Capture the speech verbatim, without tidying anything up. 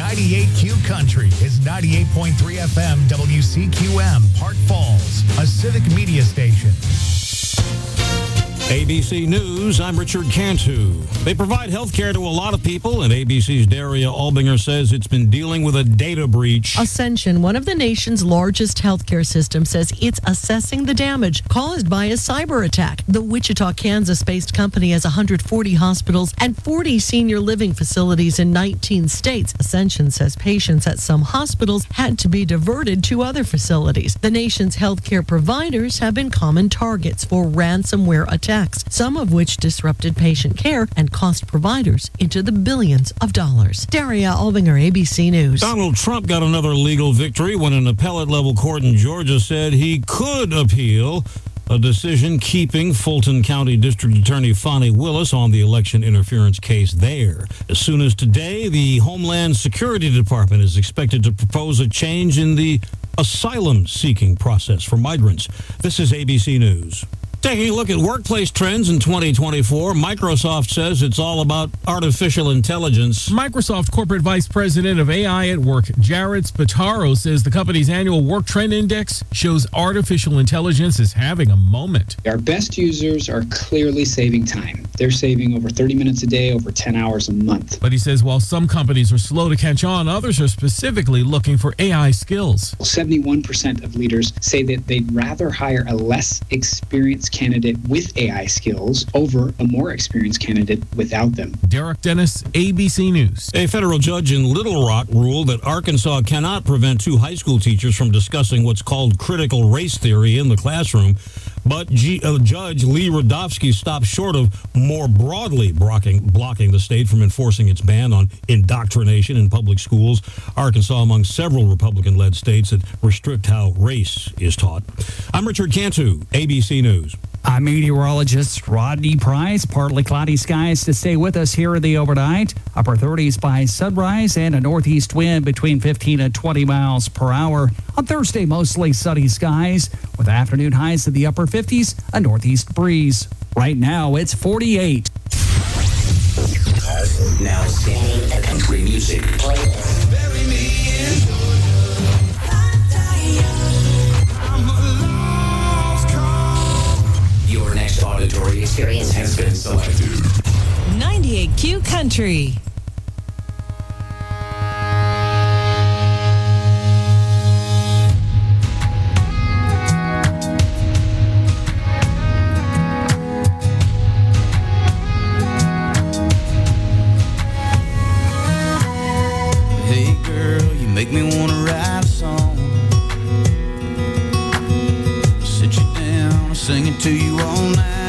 ninety-eight Q Country is ninety-eight point three F M W C Q M, Park Falls, a civic media station. A B C News, I'm Richard Cantu. They provide health care to a lot of people, and A B C's Daria Albinger says it's been dealing with a data breach. Ascension, one of the nation's largest healthcare systems, says it's assessing the damage caused by a cyber attack. The Wichita, Kansas-based company has one hundred forty hospitals and forty senior living facilities in nineteen states. Ascension says patients at some hospitals had to be diverted to other facilities. The nation's healthcare providers have been common targets for ransomware attacks, some of which disrupted patient care and cost providers into the billions of dollars. Daria Albinger, A B C News. Donald Trump got another legal victory when an appellate-level court in Georgia said he could appeal a decision keeping Fulton County District Attorney Fani Willis on the election interference case there. As soon as today, the Homeland Security Department is expected to propose a change in the asylum-seeking process for migrants. This is A B C News. Taking a look at workplace trends in twenty twenty-four, Microsoft says it's all about artificial intelligence. Microsoft Corporate Vice President of A I at Work, Jared Spataro, says the company's annual Work Trend Index shows artificial intelligence is having a moment. Our best users are clearly saving time. They're saving over thirty minutes a day, over ten hours a month. But he says while some companies are slow to catch on, others are specifically looking for A I skills. seventy-one percent of leaders say that they'd rather hire a less experienced candidate with A I skills over a more experienced candidate without them. Derek Dennis, A B C News. A federal judge in Little Rock ruled that Arkansas cannot prevent two high school teachers from discussing what's called critical race theory in the classroom. But G, uh, Judge Lee Radofsky stopped short of more broadly blocking, blocking the state from enforcing its ban on indoctrination in public schools. Arkansas among several Republican-led states that restrict how race is taught. I'm Richard Cantu, A B C News. I'm meteorologist Rodney Price. Partly cloudy skies to stay with us here in the overnight. Upper thirties by sunrise and a northeast wind between fifteen and twenty miles per hour. On Thursday, mostly sunny skies with afternoon highs in the upper fifties, a northeast breeze. Right now, it's forty-eight. Now singing the country music playlist. Bury me in your next auditory experience has been selected. ninety-eight Q Country. Hey girl, you make me want to write a song. Sit you down, I'll sing it to you all night.